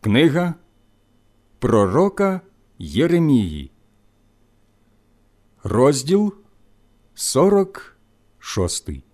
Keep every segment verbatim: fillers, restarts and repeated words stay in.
Книга пророка Єремії, розділ сорок шостий.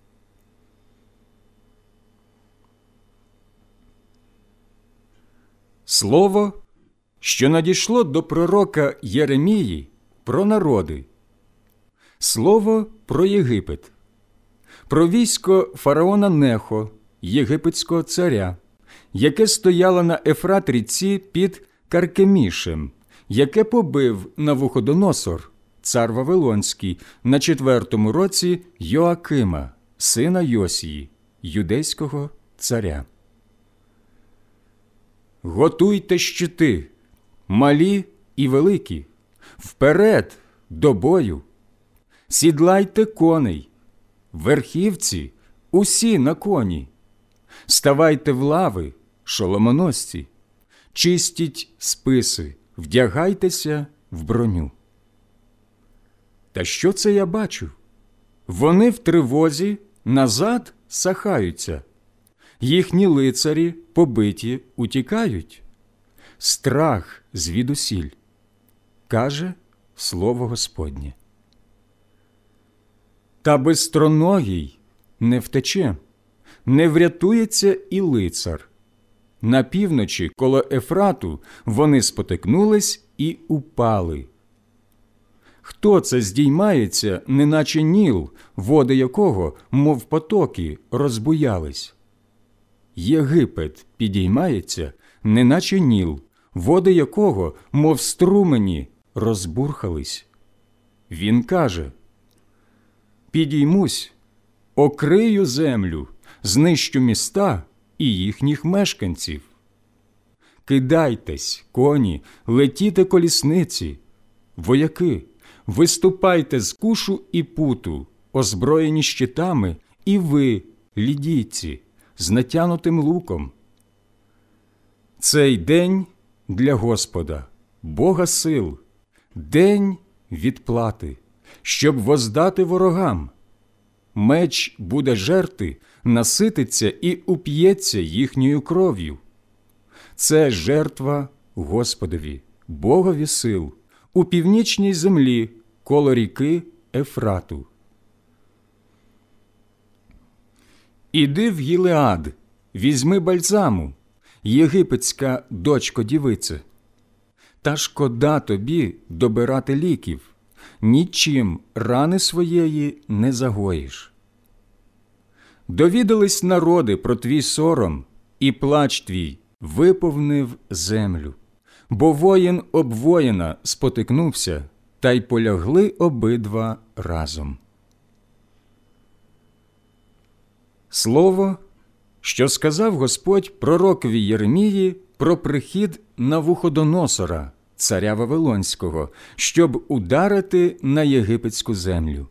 Слово, що надійшло до пророка Єремії про народи. Слово про Єгипет, про військо фараона Нехо, єгипетського царя, яке стояло на Ефрат-ріці під Каркемішем, яке побив Навуходоносор, цар Вавилонський, на четвертому році Йоакима, сина Йосії, юдейського царя. Готуйте щити, малі і великі, вперед до бою. Сідлайте коней, верхівці, усі на коні. Ставайте в лави, шоломоносці, чистіть списи, вдягайтеся в броню. Та що це я бачу? Вони в тривозі назад сахаються, їхні лицарі побиті утікають. Страх звідусіль, каже слово Господнє. Та безстроногий не втече, не врятується і лицар. На півночі коло Ефрату вони спотикнулись і упали. Хто це здіймається, неначе Ніл, води якого, мов потоки, розбуялись? Єгипет підіймається, неначе Ніл, води якого, мов струмені, розбурхались. Він каже: підіймусь, окрию землю, знищу міста і їхніх мешканців. Кидайтесь, коні, летіте колісниці, вояки, виступайте з Кушу і Путу, озброєні щитами, і ви, лідійці, з натянутим луком. Цей день для Господа, Бога сил, день відплати, щоб воздати ворогам. Меч буде жерти, насититься і уп'ється їхньою кров'ю. Це жертва Господові, Богові сил, у північній землі, коло ріки Ефрату. Іди в Гілеад, візьми бальзаму, єгипетська дочко-дівице. Та шкода тобі добирати ліків, нічим рани своєї не загоїш. Довідались народи про твій сором, і плач твій виповнив землю. Бо воїн об воїна спотикнувся, та й полягли обидва разом. Слово, що сказав Господь пророкові Єремії про прихід Навуходоносора, царя Вавилонського, щоб ударити на єгипетську землю.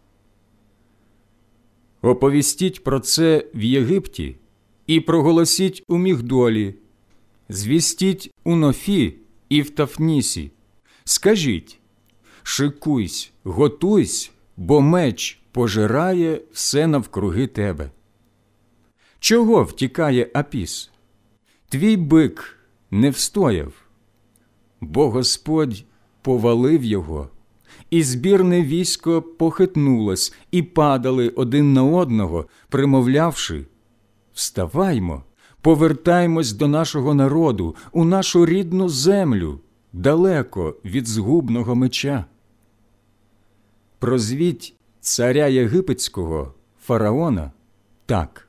Оповістіть про це в Єгипті і проголосіть у Мігдолі, звістіть у Нофі і в Тафнісі. Скажіть: шикуйсь, готуйсь, бо меч пожирає все навкруги тебе. Чого втікає Апіс? Твій бик не встояв, бо Господь повалив його, і збірне військо похитнулось, і падали один на одного, примовлявши: вставаймо, повертаймось до нашого народу, у нашу рідну землю, далеко від згубного меча. Прозвіть царя єгипетського, фараона, так: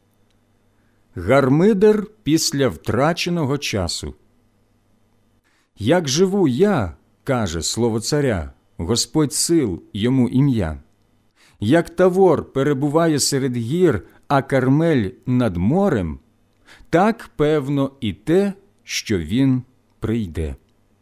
гармидер після втраченого часу. Як живу я, каже слово царя, Господь сил йому ім'я, як Тавор перебуває серед гір, а Кармель над морем, так певно і те, що він прийде.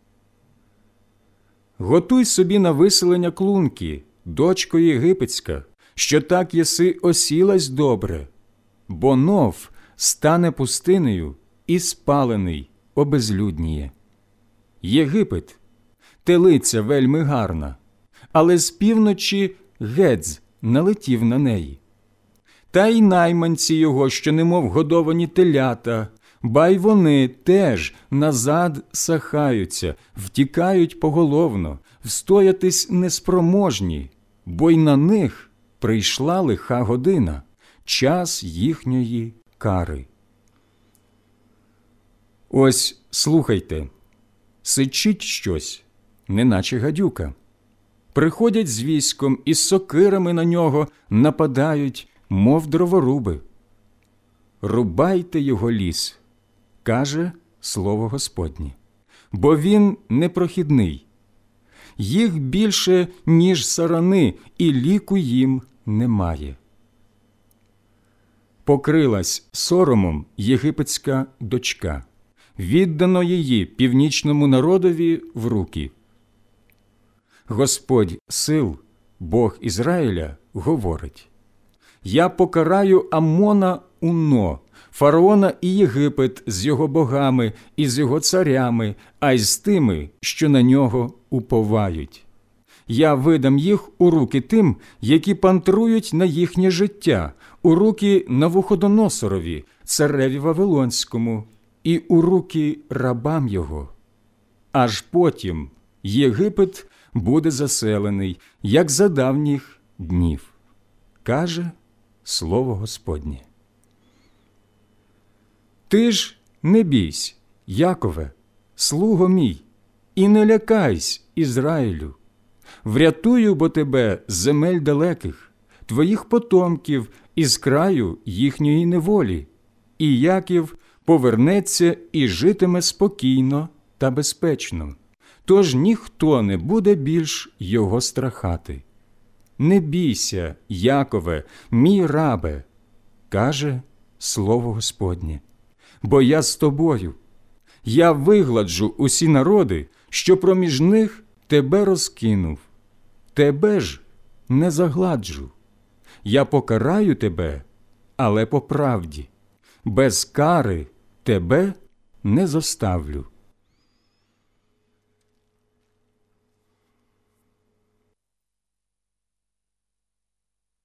Готуй собі на виселення клунки, дочко єгипетська, що так єси осілась добре, бо Нов стане пустинею і спалений обезлюдніє. Єгипет – телиця вельми гарна, але з півночі Гедз налетів на неї. Та й найманці його, що немов годовані телята, ба й вони теж назад сахаються, втікають поголовно, встоятись неспроможні, бо й на них прийшла лиха година, час їхньої кари. Ось слухайте, сичить щось, неначе гадюка. Приходять з військом і з сокирами на нього нападають, мов дроворуби. Рубайте його ліс, каже слово Господнє, бо він непрохідний. Їх більше, ніж сарани, і ліку їм немає. Покрилась соромом єгипетська дочка, віддано її північному народові в руки. Господь сил, Бог Ізраїля, говорить: «Я покараю Амона Уно, фараона і Єгипет з його богами і з його царями, а й з тими, що на нього уповають. Я видам їх у руки тим, які пантрують на їхнє життя, у руки Навуходоносорові, цареві Вавилонському, і у руки рабам його. Аж потім Єгипет буде заселений, як за давніх днів», каже слово Господнє. «Ти ж не бійсь, Якове, слуго мій, і не лякайсь, Ізраїлю. Врятую бо тебе з земель далеких, твоїх потомків із краю їхньої неволі, і Яків повернеться і житиме спокійно та безпечно, тож ніхто не буде більш його страхати. Не бійся, Якове, мій рабе, каже слово Господнє, бо я з тобою. Я вигладжу усі народи, що проміж них тебе розкинув. Тебе ж не загладжу. Я покараю тебе, але по правді. Без кари тебе не зоставлю».